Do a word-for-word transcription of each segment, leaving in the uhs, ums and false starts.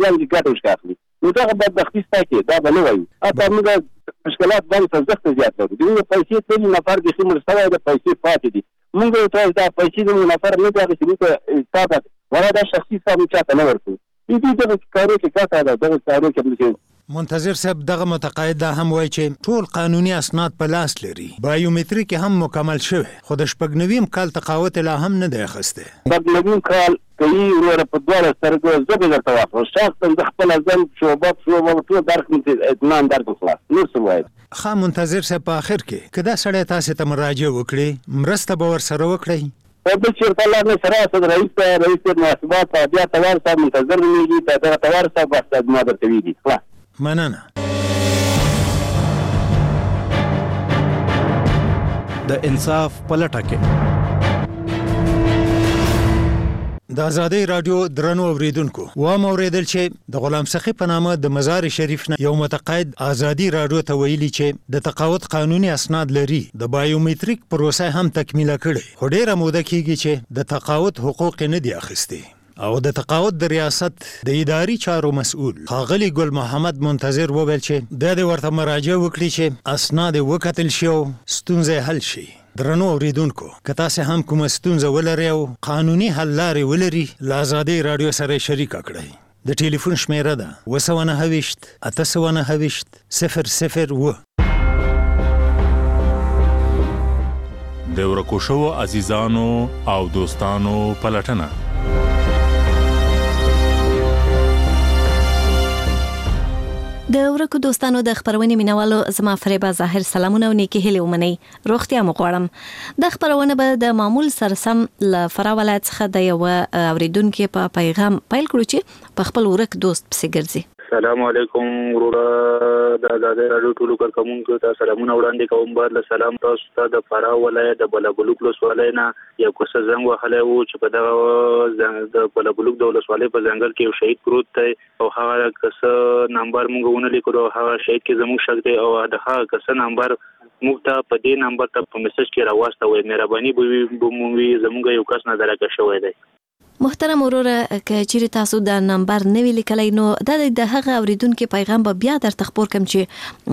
جنګ ګټه وشاخلي نو دا بدبختي ستاسو دا به نه وایي اته موږ مشکلات باندې زخت زیات لرو دوی پیسې ټول نفر به څومره سره د پیسې پاتې دي موږ ته دا پیسې د نفر نه دا چې موږ تاسو ولا دا شخصي حساب چاته نه ورکو دې دې د کارو کې کاته دا د کارو کې منتظر صاحب دغه متقاعد دا هم وایي چې ټول قانوني اسناد په لاس لري بایومتریک هم مکمل شوی خو د شپږ نویم کال تقاوت لا هم نه دی اخیسته شپږ نویم کال کوي ورته په دواړه سترګو زبې درته واخلو شخصا د خپل ځان شوبه شوبه ټول درک اطمینان درک خلاص نور څه وایي خا منتظر صاحب په اخر کې کدا سړی تاسو ته مراجعه وکړي مرسته به ورسره وکړي او د چیرته الله نه سره صدر رئیس رئیس محاسبات بیا توار صاحب منتظر نیږي ته دا توار صاحب واسطه ما درته ویدي خلاص مننه د انصاف پلټه کې د ازادي رادیو درنو اوریدونکو و موریدل چې د غلام سخی په نامه د مزار شریف نه یو متقاعد ازادي رادیو ته ویلي چې د تقاعد قانوني اسناد لري د بایومتریک پروسه هم تکمیله کړي خو ډیره موده کیږي چې د تقاعد حقوق نه دی اخیستي او د تقاعد د ریاست د اداري چارو مسؤل ښاغلي ګل محمد منتظر وویل چې د ورته مراجعه وکړي چې اسناد وکتل شي او ستونزې حل شي درنو اوریدونکو که تاسو هم کوم ستونزه ولرئ او قانوني حل لارې ولري له ازادي رادیو سره شریک کړئ د ټلیفون شمیره ده وسو نه هويشت اتسو نه هويشت صفر صفر و د ورکو شو عزیزانو او دوستانو پلټنه د ورکو دوستانو د خبرونې مینوالو زما فریبا ظاهر سلامونه او نیکی هیله ومني روغتیا مو غواړم د خبرونه به د معمول سره سم ل فرا ولایت څخه د یو اوریدونکو په پیغام پیل کړو چې په خپل ورک دوست پسې ګرځي السلام علیکم ورور د آزادۍ راډیو ټولو کارکونکو ته سلامونه وړاندې کوم بعد له سلام تاسو ته د فرا ولایت د بلابلوک ولسوالۍ نه یو کوڅه زنګ وهلی و چې په دغه د بلابلوک د ولسوالۍ په ځنګل کې یو شهید پروت دی او هغه کسه نمبر موږ ونه لیکلو هغه شهید کې زموږ شک دی او د هغه کسه نمبر موږ ته په دې نمبر ته په میسج کې راوستوي مهرباني به وي زموږ یو کس نظر راکړی شوی دی محترم وروره که چیرې تاسو د نمبر نه وی لیکلی نو دا د هغه اوریدونکو پیغام به بیا درته خبر کوم چې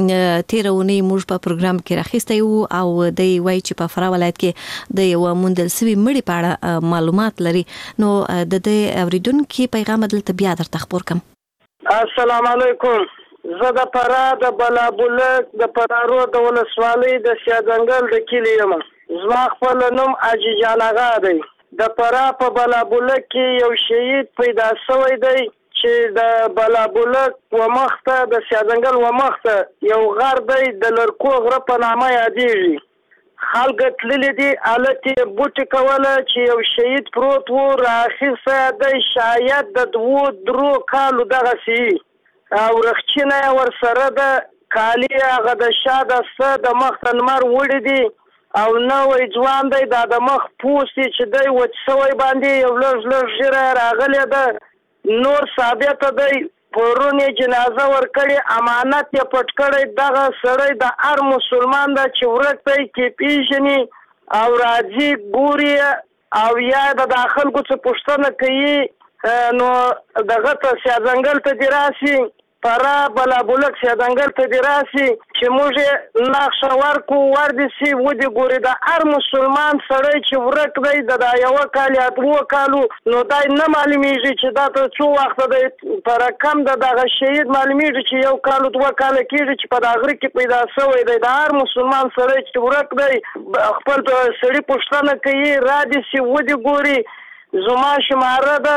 تیرونی موږ په پروګرام کې راخسته یو او د وای چې په فرا ولایت کې د یو موندل سوي مړي په اړه معلومات لري نو د دې اوریدونکو پیغام دلته بیا درته خبر کوم السلام علیکم زه د فرا د بلابلک د پرارو د ولسوالۍ د سیاځنګل د کلی یم زما خپل نوم اجي جان آغا دی د فرا په بلابلک کې یو شهید پیدا شوی دی چې د بلابلک و مخته د سیاځنګل و مخته یو غر دی د لرکو غره په نامه یادېږي خلک تللي دي هلته بوټي کوله چې یو شهید پروت و راخیسته دی شاید د دوو درو کالو دغسې او رخچینه ورسره ده کالي هغه د شا دسته د مخته لمر وړي دي او نوی ځوان دی دا د مخ پوستې چې دی وچ سوی باندې یو لږ لږ ژیره راغلی ده نور ثابته دی پرون یې جنازه ورکړې امانت یې پټ کړی دغه سړی د هر مسلمان ده چې ورک دی کې پیژني او راځي ګوري او یا د خلکو څه پوښتنه کوي نو دغه ته سیاځنګل ته دې راسي فرا بلابلک سیاځنګل ته دې راسي چې موږ یې نقشه ورکو ور دې سي ودې ګوري د هر مسلمان سړی چې ورک دی د دا یوه کال یا دوه کالو نو دا نه معلومیږي چې دا ته څو وخته دی په رقم د دغه شهید معلومیږي چې یو کال دوه کاله کېږي چې په دا غره کې پیدا شوی دی د هر مسلمان سړی چې ورک دی خپل سړي پوښتنه کوي را دې سي ودې ګوري زما شماره ده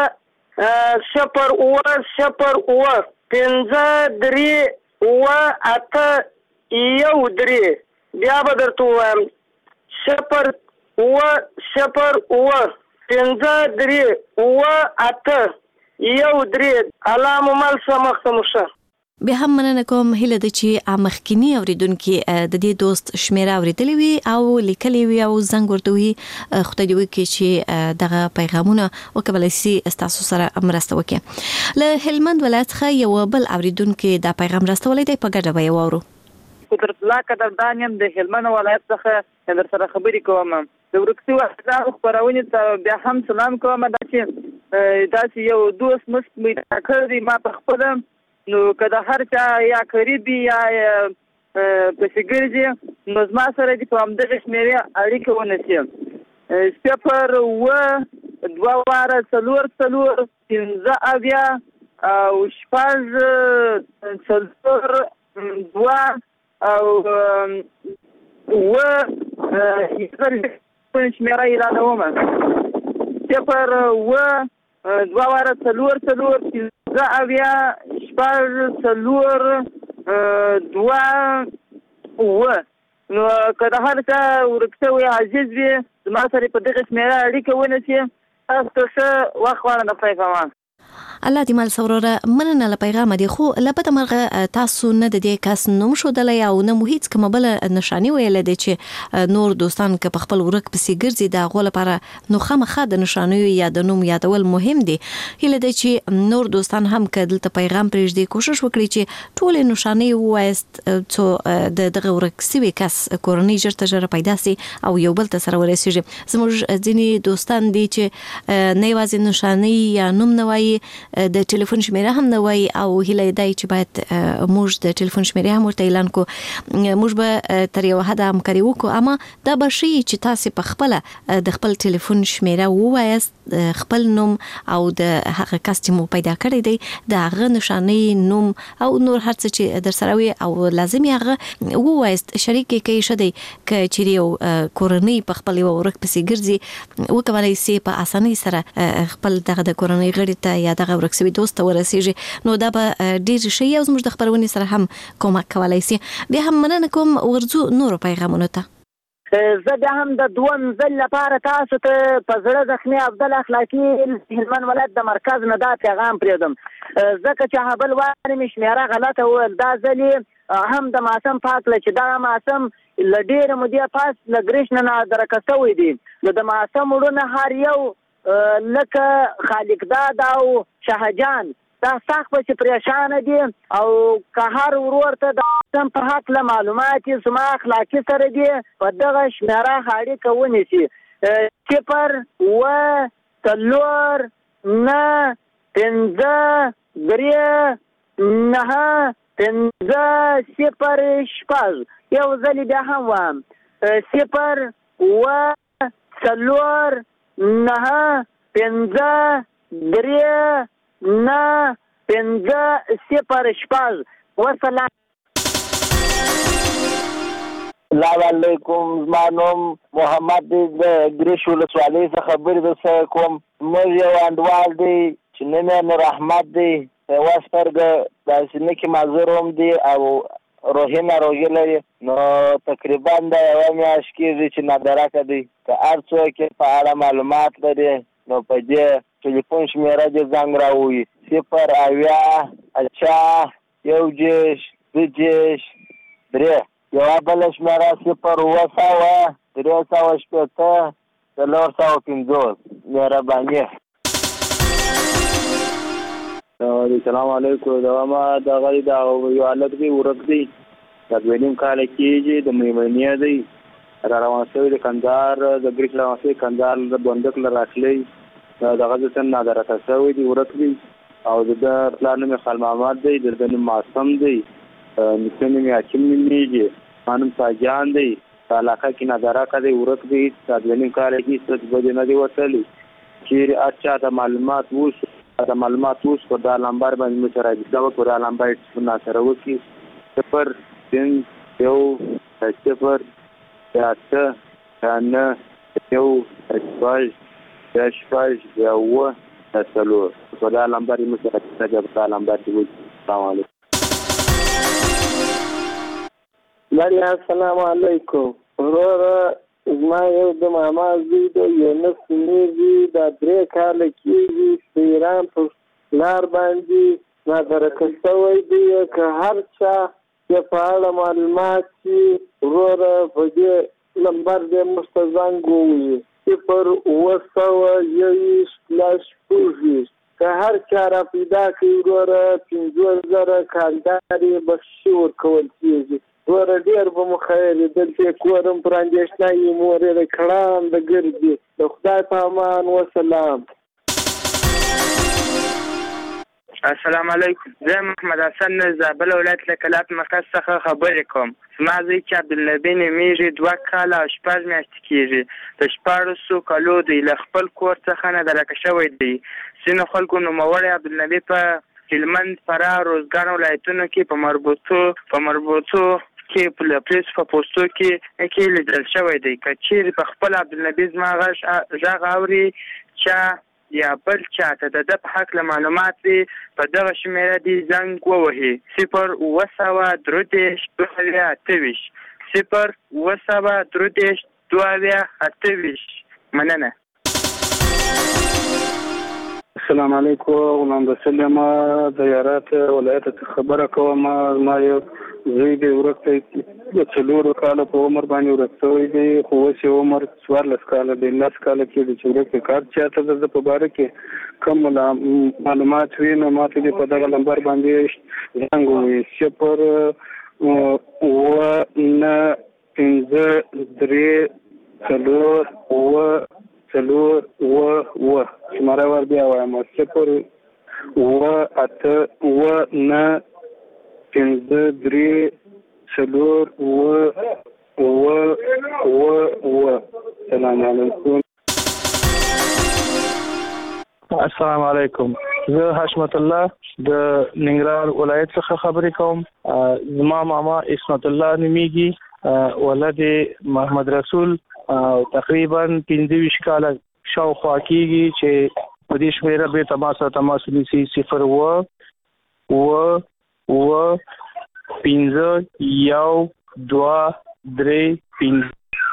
صفر اوه صفر اوه پنځه درې اوه اته یو درې بیا به درته ووایم صفر اوه صفر اوه پنځه درې اوه اته یو درې الله مو مل شه مخته مو شه بیا هم مننه کوم هیله ده چې مخکینی اوریدونکي د دې دوست شمیره اوریدلې وي او لیکلې وي او زنګ ورته وي خدای دې وکړي چې دغه پیغامونه وکولای شي تاسو سره مرسته وکړي له هلمند ولایت څخه یو بل اوریدونکي دا پیغام راستولی دی په ګډه به یې واورو قدرت الله قدردان یم د هلمند ولایت څخه در سره خبرې کوم د ورکسي وحدانو خپرونې ته بیا هم سلام کوم. دا چې داسې یو دوست مست پیدا کړی دی ما په خپله، نو که د هر چا یا قریب یا پسې ګرځي نو زما سره دې په همدغې شمېرې اړیکه ونیسي. صفر اووه دوه واره څلور څلور پنځه اویا او شپږ څلور دوه او اووه شمېره اعلانومه. صفر اووه دوه واره څلور څلور پنځه اویا شپږ څلور دوه اووه. نو که د هر چا ورک شوی عزیز وي زما سره په دغه شمېره اړیکه ونیسي. تاسو ته ښه وخت غواړم د خدای په امان. الله دې مال سوروره مننه له پیغامه دی. خو لپاره مرغه تاسو نه د دې کس نوم شودلای او نه مو هیڅ کومه بل نشانی ویل دي چې نور دوستان که په خپل ورک پسې ګرځي دا غو لپاره نو خامخا د نشانی یا د نوم یادول مهم دي. هله دي چې نور دوستان هم کدل ته پیغام پرېږدي کوشش وکړي چې ټول نشانی وایست څو د دغه ورک سوي کس کورنۍ جرته جره پیدا سي او یو بل ته سره ورسیږي. زموږ ځینی دوستان دي چې نه یوازې نشانی یا نوم نه وایي د ټلیفون شمیره هم نه وای او هله دای چې باید موږ د ټلیفون شمیره هم ورته اعلان کو. موږ به تر یو حد همکاري وکړو، اما دا به شي چې تاسو په خپل د خپل ټلیفون شمیره ووایست، خپل نوم او د هغه کس چې مو پیدا کړی دی د هغه نشانی نوم او نور هر څه چې در سره وي او لازم هغه ووایست. شریک کې شدی ک چې یو کورنۍ په خپل یو ورک پسې ګرځي وکولای سي په اسانۍ سره خپل دغه د کورنۍ غړي ته یا دغه ورکسوي دوست ورسیږي. نو دا به ډیر شي او زموږ د خبرونې سره هم کومک کولای شي. بیا هم مننه کوم ورزو نور پیغامونه ته. زه بیا هم د دوم ځل لپاره تاسو ته په زړه زخمي عبدالله اخلاقي هلمند ولایت د مرکز نه دا پیغام پرېږدم، ځکه چې هغه بل وارې مې شمېره غلطه وویل. دا ځل هم د ماسم پاک له چې دغه ماسم له ډېرې مودې پاس له ګریش نه نادرکه شوی دی. نو د ماسم وړونه هر یو لکه خالقداد او شاهجان دا سخت پسې پریشانه دي او که هر ورور ته د ماسم په هکله معلومات یې زما اخلاقي سره دي په دغه شمېره اړیکه ونیسي. صفر اووه څلور نه پنځه درې نهه پنځه صفر شپږ. یو ځل بیا هم وایم صفر اووه څلور نه پنځه درې نه پنځه صفر شپږ. وسلام. السلام علیکم، زما نوم محمد دی، د ګریش ولسوالۍ څخه خبرې درسره کوم. موږ یو انډوال دی چې نوم یې نور احمد دی، یوه سترګه داسې نه کې معذور هم دی او روحي ناروغي لري. نو تقریبا دا یوه میاشت کېږي چې نادرکه دی. که هر څوک یې په اړه معلومات لري نو په دې ټلیفون شمېره دې زنګ راووي. صفر اویا اچا یو دېرش دوه دېرش درې. یوه بله شمېره صفر اووه سوه درې سوه شپېته څلور سوه پنځوس. مهرباني. السلام علیکم. دا ما دغه دا یو حالت دی ورک دی د دویم کال کېږي د میمنې دی را روان شوی د کندهار د ګریش روان شوی کندهار د بندک له راتلی دغه ځای نادرکه شوی دی ورک دی او د پلان نوم خال محمد دی، د نوم معصوم دی، نیکه نوم حکیم نومیږي، ما نوم ساجان دی. په علاقه کې نادرکه دی ورک دی د دویم کال کې څه بجې نه دی وتلی. چیرې هر چا ته معلومات وشو د معلومات اوس په دا نمبر باندې مو سره رابطه وکړو. دا نمبر څخه سره وکړي صفر پنځه یو صفر اته نه یو شپږ شپږ اووه څلور. په دا نمبر مو سره رابطه وکړو. دا نمبر دی. السلام علیکم. لړیا السلام علیکم. وروره زما یو د ماما زوی د یونس نومیږي، دا درې کاله کېږي په ایران په لار باندې نادرکه شوی دی. که هر چا یې په اړه معلومات شي وروره په دې نمبر دې موږ ته زنګ ووهي صفر اووه سوه یوویشت لس شپږویشت. که هر چا را پیدا کړي وروره پنځوس زره کالدار یې بخشي ورکول کېږي. ور ډیر به مخیر دلته کورم پر اندېښنه مور یې کړم د ګرځي د خدای په امان وسلام. السلام علیکم. زه محمد حسن زابل ولایت له کلات مرکز څخه خبرې کوم. زما زوی چې عبدالنبي نومیږي دوه کاله او شپږ میاشتې کېږي. د شپاړسو کالو دی له خپل کور څخه نه درکه شوی دی. ځینو خلکو نوموړی عبدالنبي په هلمند، فراه، روزګان ولایتونو کې په مربوطو په مربوطو کې په پریس په پوسټو کې کې لیدل شوی دی. که چیرې په خپل عبدالنبي زما غږ اوري چا یا بل چاته د ده په هکله معلومات وي په دغه شمېره دې زنګ ووهي صفر اووه سوه درې دېرش دوه اویا اته ویشت صفر اووه سوه درې دېرش دوه اویا اته ویشت. مننه. السلام علیکم. غلام رسول یم د یارات ولایت څخه خبره کوم. ما یو زوی دی ورک دی د څلورو کالو په عمر باندې ورک شوی دی خو اوس یې عمر څوارلس کاله دی. لس کاله کېږي چې ورک دی. کار چاته د ده په باره کې کوم معلومات وي نو ما ته دې په دغه نمبر باندې زنګ ووایي صفر اووه نهه پنځه درې څلور اووه څلور اووه اووه شماره ور بیا وایم صفر اووه اته اووه نهه پنځه درې څلور اووه اووه اووه اووه. سلام علیکم. السلام علیکم. زه حشمت الله د ننګرهار ولایت څخه خبرې کوم. زما ماما اسمت الله نومیږي، ولد محمد رسول، تقریبا پنځه ویشت کاله شاوخوا کېږي چې په دې شمېره بېرته ما سره تماس ونیسي صفر اووه اووه اووه پنځه یو دوه درې پنځه.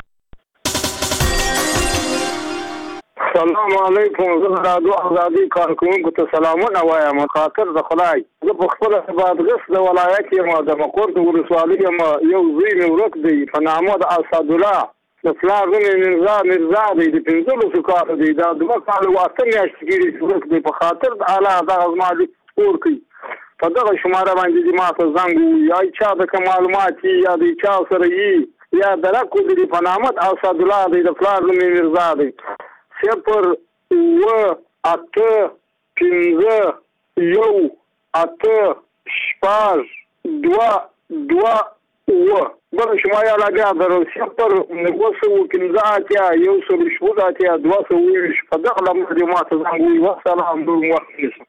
السلام علیکم. زه د رادیو ازادي کارکوونکو ته سلامونه وایم. خاطر د خدای زه په خپله بادغیس د ولایت یم د مقر د ولسوالۍ یم. یو زوی مې ورک دی په نامه د اسدالله د پلار نوم یې مرزا مرزا دی. د پنځلسو کالو دی. دا دوه کاله او اته میاشتې کېږي چې ورک دی. په خاطر د الله دغه زما لیک خپور کړي په دغه شماره باندې دې ما ته زنګ ووایي یا چا د که معلومات وي یا د چا سره وي یا درک ودري په نامه د اسدالله دی د پلار نوم یې مرزا دی. صفر اووه اته پنځه یو اته شپږ دوه دوه اووه. بله شماره لا بیا درو صفر اووه سوه پنځه اتیا یو سل شپږ اتیا دوه سوه اووه ویشت. په دغه نمبر دې ما ته زنګ ووایي. والسلام نور وخت نیسم.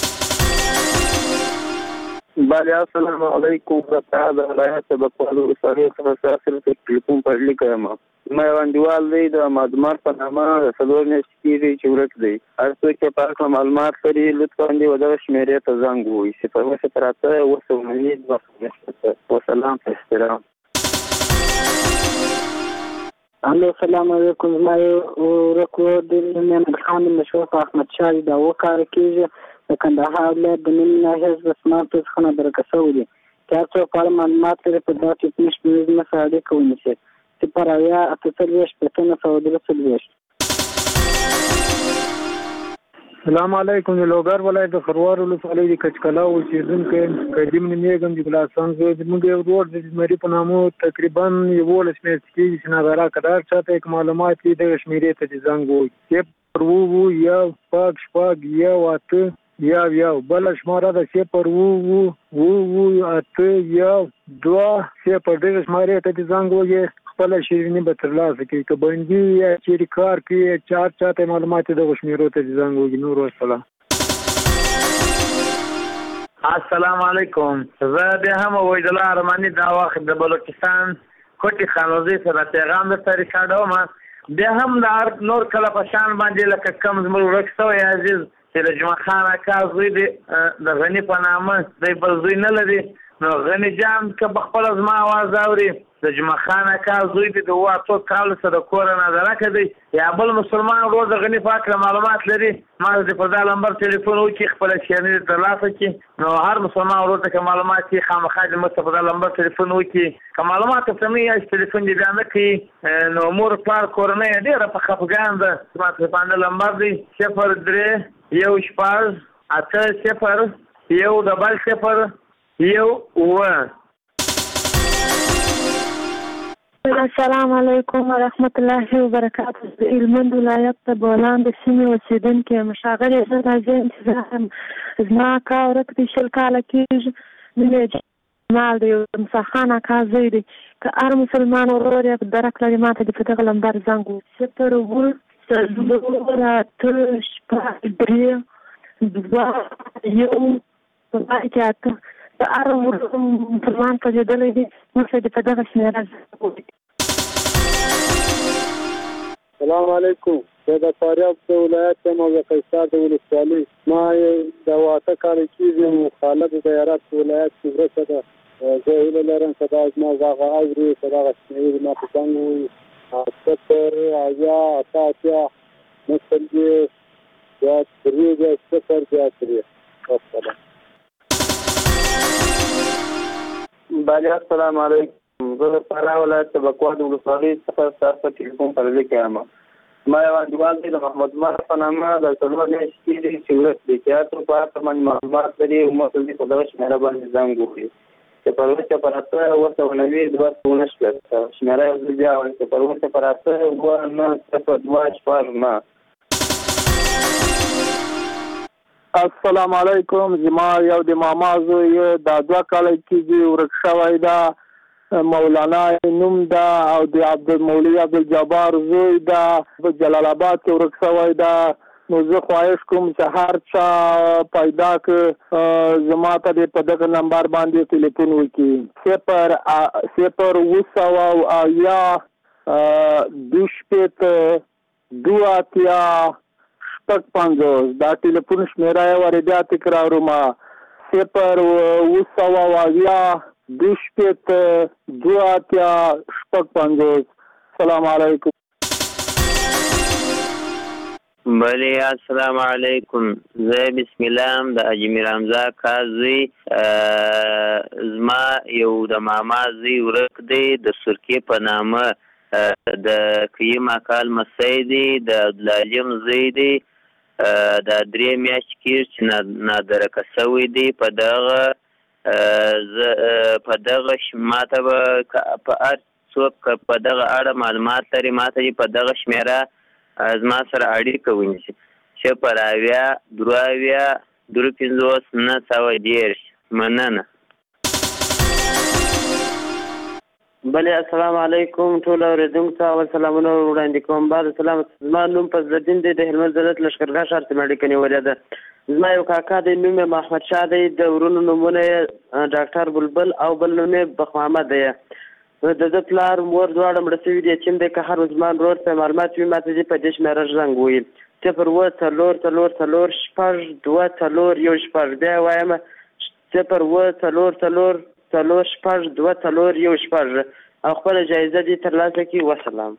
بله السلام علیکم. زه د ولایت د بکوالو ولسوالۍ څخه ساخر ته ټلیفون په لیکه یم. زما یو انډیوال دی د معلومات په نامه د څلور میاشتې کېږي چې ورک دی. هر څوک چې په هکله معلومات لري لطفا دې دغه شمېرې ته زنګ ووایي صفر اووه صفر اته اووه سوه نهه دوه سوه نهه. وسلام په احترام. الو السلام علیکم. زما یو ورک و د محمد خان مشرف احمد شاه دا اووه کاله کېږي د کندهار ولایت د نیم ناحیې حزب اسمار څخه نه درکه شوی دی. که هر څوک په اړه معلومات لري په دغه ټلیفون شمېرې زما سره اړیکه ونیسي صفر اویا اته څلوېښت پنځه نهه سوه درې څلوېښت. السلام علیکم. د لوګر ولایت د خروار ولسوالۍ د کچکلا اوسېدونکی قدیم نومېږم جګل حسن زوی. زموږ یو ورور د زمري په نامه تقریبا یولس میاشتې کېږي چې نابرا که هر چاته یک معلومات وي دغه شمېرې ته دې زنګ ووایي صفر اووه اووه یو شپږ شپږ یو اته یو یو. بله شماره ده صفر اووه اووه اووه اته یو دوه صفر. دغه شمارې ته دې زنګ ووایي خپله شیریني به ترلاسه کړي. که بندي یا چیرې کار کوي چا هر چاته معلومات دغه شمېرو ته دې زنګ ووایي. نور والسلام. السلام علیکم. زه بیا هم عبیدالله ارماني دا وخت د بلوچستان کوټې خانوزۍ سره پیغام درته ریکارډوم. بیا هم د نور کله په شان باندې لکه کم زموږ ورک شوی عزیز چې د جمعه خان اکا زوی دی د غني په نامه دی بل زوی نه لري نو غني جان که په خپله زما اواز اوري د جمعه خان اکا زوی دی د اووه اتو کالو څخه د کوره نادرکه دی یا بل مسلمان ورور د غني په هکله معلومات لري ما دې په دا نمبر تلیفون وکړي خپله شیریني ترلاسه کړي. نو هر مسلمان ورور ته که معلومات وي خامخا دې موږ ته په دا نمبر تلیفون وکړي. که معلومات ته سمې یا چې تلیفون دې بیا نه کوي نو مور پلار کورنۍ یې ډېره په خفګان ده. زما تلیفون نمبر دی صفر درې یو شپږ اته صفر یو ډبل صفر یو اووه. السلام علیکم ورحمت الله وبرکاته. د هلمند ولایت د بولان د سیمې اوسېدونکې یم. ښاغلې زه راځم انتظار یم. زما اکا ورک دی شل کاله کېږي. نوم یې جمال دی. موسی خان اکا زوی دی. که هر مسلمان ورور یې درک لري ما ته دې په دغه لمبر زنګ ووهي. صفر اووه څلور اته شپږ درې دوه یو په پای کې اته. د هر مسلمان پوهېدلی دی موږ ته دې په دغه شمېره زنګ ووهي. السلام علیکم. زه د فاریاب د ولایت یم او د قیصار د ولسوالۍ. ما د اته کاله کېږي مخالف د ایرات ولایت کې ورسه ده. زه هیله لرم چې دا زما غږ اوري چې دغه شمېرې ما ته زنګ ووهي. صفر اویا اته اتیا نهه څلوېښت بیا درې بیا صفر بیا درې. والسلام. بله السلام علیکم. زه د فراه ولایت د بکواه د ولسوالۍ څخه ستاسو په ټلیفون په لیک یم. ما یو انډیوال دی د محمد عمر په نامه د څلور میاشتې کېږي چې ورک دی. تیاتر په هغه باندې معلومات لري او موږ ته په دغه شمېره باندې زنګ وکړي چې پر وروسته پر اته اوه سوه نوي دوه سوه ونه شپېته شمېره یو ځل بیا وایي چې پر وروسته پر اته اوه نهه صفر دوه شپږ نهه. السلام علیکم. زما یو د ماما زوی دا دوه کاله کېږي ورک شوی ده. مولانا نوم ده او د عبدالمولي عبدالجبار زوی ده. په جلال آباد کې ورک شوی ده. نو زه خواهش کوم چې هر چا پیدا که زما ته دې په دغه نمبر باندې ټلیفون وکړي. صفر صفر اوه سوه اویا دوه شپېته دوه اتیا شپږ پنځوس. دا ټلیفون شمېره یې ورې بیا تکراروم. صفر اوه سوه اویا دوه شپېته دوه اتیا شپږ پنځوس. السلام علیکم. بله السلام علیکم. زه بسم الله د حاجي میر حمزه اکا زوی. زما یو د ماما زوی ورک دی د سرکې په نامه. د قیم اکا لمسی دی. د عبدالعلیم زوی دی. دا درې میاشتې کېږي چې نادرکه شوی دی. په دغه په دغه ماته به په هر څوک په دغه اړه معلومات لري ما ته په دغه شمېره زما سره اړیکه ونیسي. صفر اویا دوه اویا دوه پنځوس نهه سوه دېرش. مننه. بله السلام علیکم. ټولو اورېدونکو ته اول سلامونه وړاندې کوم. بعد سلام. زما نوم فضلالدین دی د هلمند ولایت لښکرګاه ښار ته مې اړیکه نیولې ده. زما یو کاکا دی نوم یې محمد شاه دی. د ورونو نومونه یې ډاکټر بلبل او بل نوم یې بخ محمد دی. د ده پلار مور دواړه مړه شوي دي. یتیم دی. که هر مسلمان ورور ته معلومات وي ما ته دې په دې شمېره زنګ ووهي. صفر اووه څلور څلور څلور شپږ دوه څلور یو شپږ. بیا یې وایم صفر اووه څلور څلور څلور شپږ دوه څلور یو شپږ او خپله جایزه دې ترلاسه کړي. وسلام.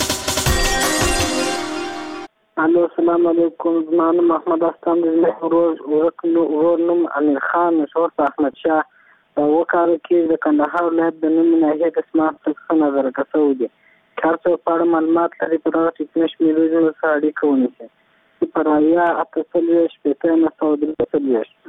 الو السلام علیکم. زما نوم محمد استان دی. ورک ورور نوم امیر خان مشهور احمد شاه. اوه کاله کې د کندهار ولایت د نیمې ناحیې د سمارټ څخه نظرکه شوی دی. که هر څوک په اړه معلومات لري په دغه ټلیفون شمېرې زموږ سره اړیکه ونیسي. صفر اویا اته څلوېښت شپېته نهه سوه درې څلوېښت.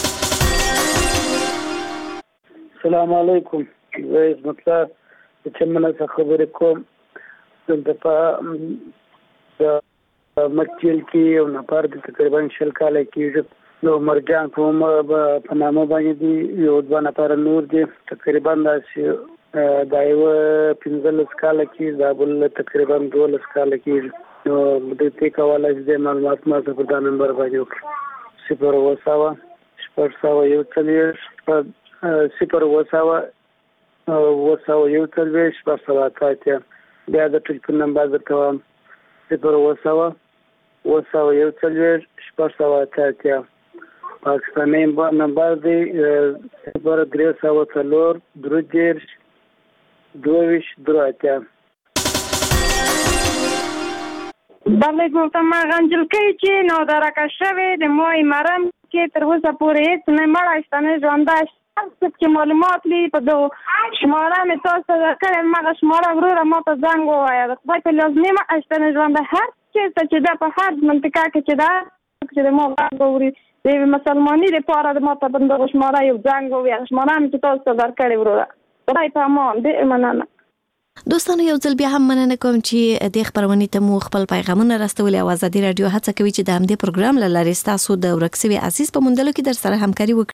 السلام علیکم. زه عظمت الله د چمنه څخه خبرې کوم. دلته په مکتیل کې یو نفر د تقریبا شل کاله کېږي. نو مرجان په نامه باندې دي. یو دوه نفره نور دي. تقریبا داسې دا یوه پنځلس کاله کېږي. دا بل تقریبا دولس کاله کېږي. نو دوی ته کولی چې دې معلومات ما ته په دا نمبر باندې وکړي. صفر اوه سوه شپږ سوه یو څلوېښت صفر اوه سوه اوه سوه یو څلوېښت شپږ سوه اته اتیا. بیا د ټلیفون نمبر درته وایم. صفر اوه سوه اوه سوه یو څلوېښت شپږ سوه اته اتیا. پاکستاني نمبر دی صفر درې سوه څلور درې دېرش دوه ویشت درې اتیا. بله گفتم ما غنجلکی چې نادرکه شوی د مای مرم کې تر اوسه پورې هېڅ نه مړی شته نه ژوندی شته. هر څوک چې معلومات لري په دغو شماره مې تاسو ته درکړې مغه شماره وروره ما ته زنګ ووایه. د خدای په لاس نه مړی شته نه ژوندی. هر چېرته چې ده په هر منطقه کې چې ده چې د ما غږ واوري د یوې مسلماني دپاره د ما ته په دغه شماره یو زنګ ووایه. شماره مې چې تاسو ته درکړې وروره. خدای په امان. ډېر مننه. دوستانو یو ځل بیا هم مننه کوم چې د خبرونې ته مو خپل پیغامونه راستولي او ازادي رادیو هڅه کوي چې د همدې پروګرام له لارې تاسو د ورکسوي عزیز په موندلو کې در سره همکاري وکړي.